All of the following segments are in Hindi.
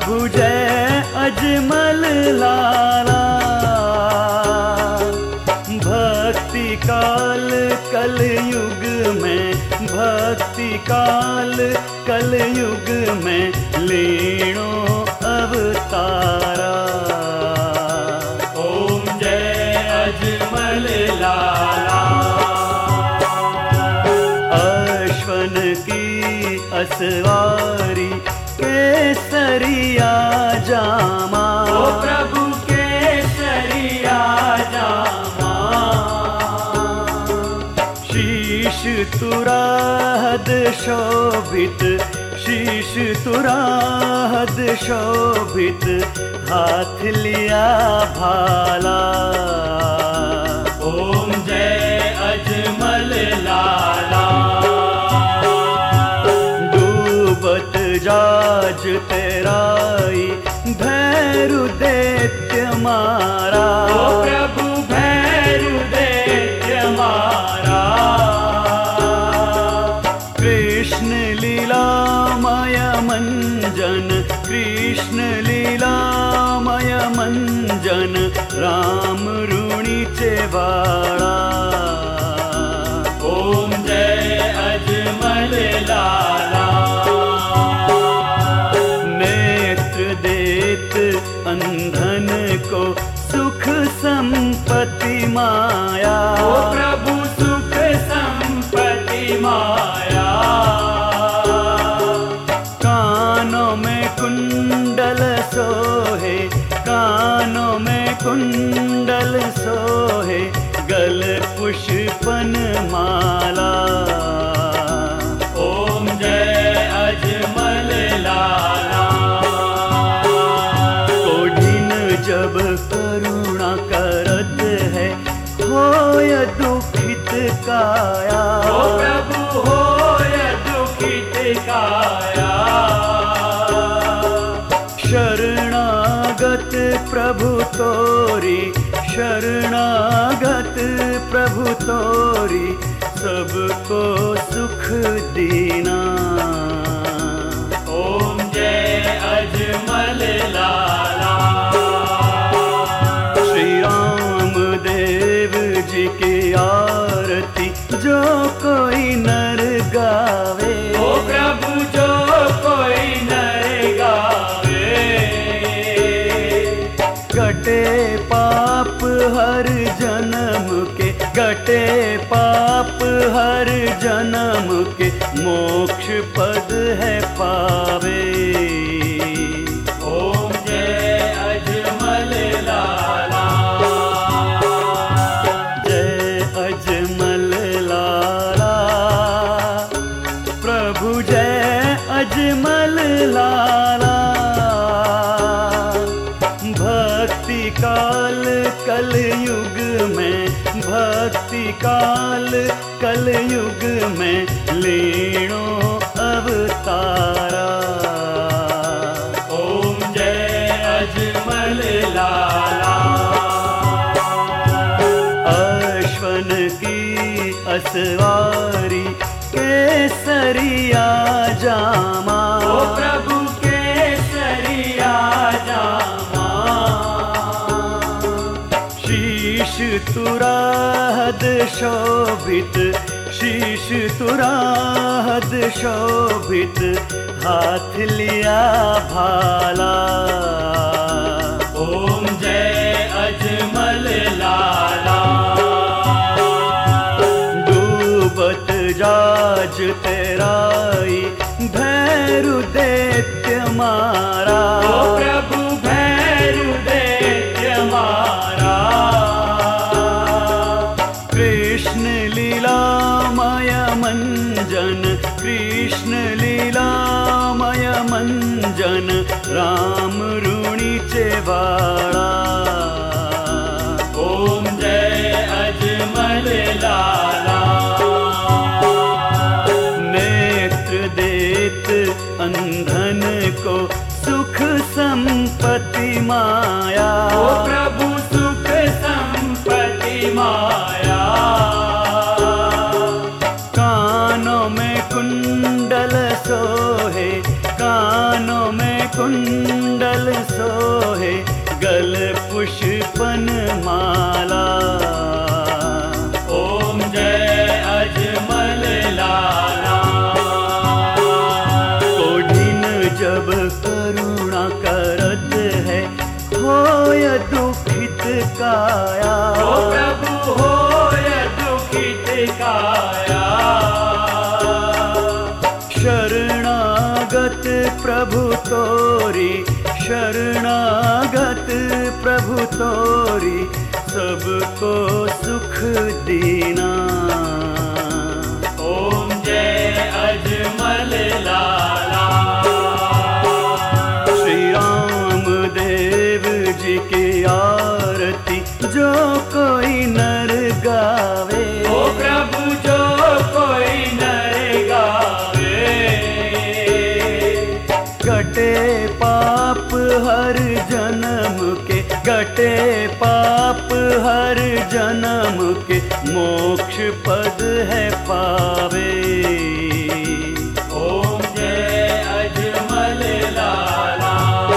प्रभु जय अजमल लाला। भक्ति काल कलयुग में, भक्ति काल कलयुग में लेणो अवतारा। ओम जय अजमल लाला। अश्वन की असवारी केसरिया जामा। ओ प्रभु केसरिया जामा। शीश तुराहद शोभित, शीश तुराहद शोभित, हाथ लिया भाला। ओम जय अजमल लाला। डूबत जाज तेराई भैरु दैत्य मारा। ओ प्रभु भैरु दैत्य मारा। कृष्ण लीलामय मंजन, कृष्ण लीलामय मंजन, राम ऋणीचे वाळा। ओम जय अजमल लाला। नेत्र देत अंधन को सुख संपत्ति माया। ओ प्रभु सुख संपत्ति माया। कानों में कुंडल सोहे, कानों में कुंडल सोहे, गल पुष्पन माला। ओम जय अजमल लाला। कोढ़िन जब करुणा करत है, होय दुखित काया। ओ प्रभु होय दुखित काया। शरणागत प्रभु तोरी, शरणागत प्रभु तोरी, सबको सुख दीना। ओम जय अजमल लाला। श्री राम देव जी की आरती जो कोई नर गावे। ओ प्रभु जो कोई नर गावे। कटे पाप हर जन्म के, कटे पाप हर जन्म के, मोक्ष पद है पावे। ओम जय अजमल लाला। जय अजमल लाला। प्रभु जय अजमल लाला। भक्ति काल कलयुग में, भक्ति काल कलयुग में लेणो अवतारा। ओम जय अजमल लाला। अश्वन की असवारी केसरिया जामा। ओ प्रभु केसरिया जामा। शीश तुराहद शोभित, शीश तुराहद शोभित, हाथ लिया भाला। ओम जय अजमल लाला। डूबत जाज तेराई भैरु दैत्य मारा। ओ प्रभु भैरु दैत्य मारा। कृष्ण लीलामय मंजन, कृष्ण लीलामय मंजन, राम ऋणीचे वाळा। ओम जय अजमल लाला। नेत्र देत अंधन को सुख संपत्ति माया। ओ प्रभु सुख संपत्ति माया। कानों में कुंडल सोहे, कानों में कुंडल कुंडल सोहे गल पुष्पन माला। ओम जय अजमल लाला। कोढ़िन जब करुणा करत है होय दुखित काया। ओ प्रभु होय दुखित काया। शरणागत प्रभु तोरी, शरणागत प्रभु तोरी, सबको सुख दीना। ओम जय अजमल लाला। श्री राम देव जी की आरती जो कोई नर गावे। ओ प्रभु जो कोई नर गावे। कटे पाप हर जन्म के, कटे पाप हर जन्म के, मोक्ष पद है पावे। ओम जय अजमल लाला।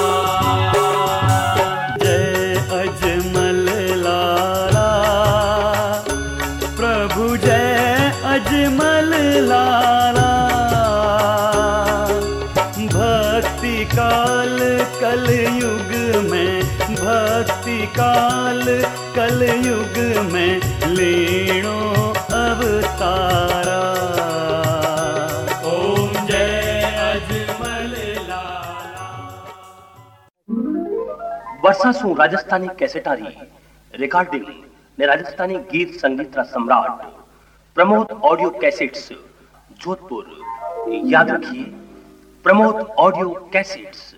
जय अजमल लाला, प्रभु जय अजमल लाला। भक्ति काल कलयुग में, भक्ति काल कलयुग में, लीणो अवतारा। ओम जय अजमल लाला। વર્ષાસું રાજસ્થાની કેસેટારી રેકોર્ડિંગ ને રાજસ્થાની ગીત સંગીતના सम्राट प्रमोद ऑडियो कैसेट्स जोधपुर। याद रखिए, प्रमोद ऑडियो कैसेट्स।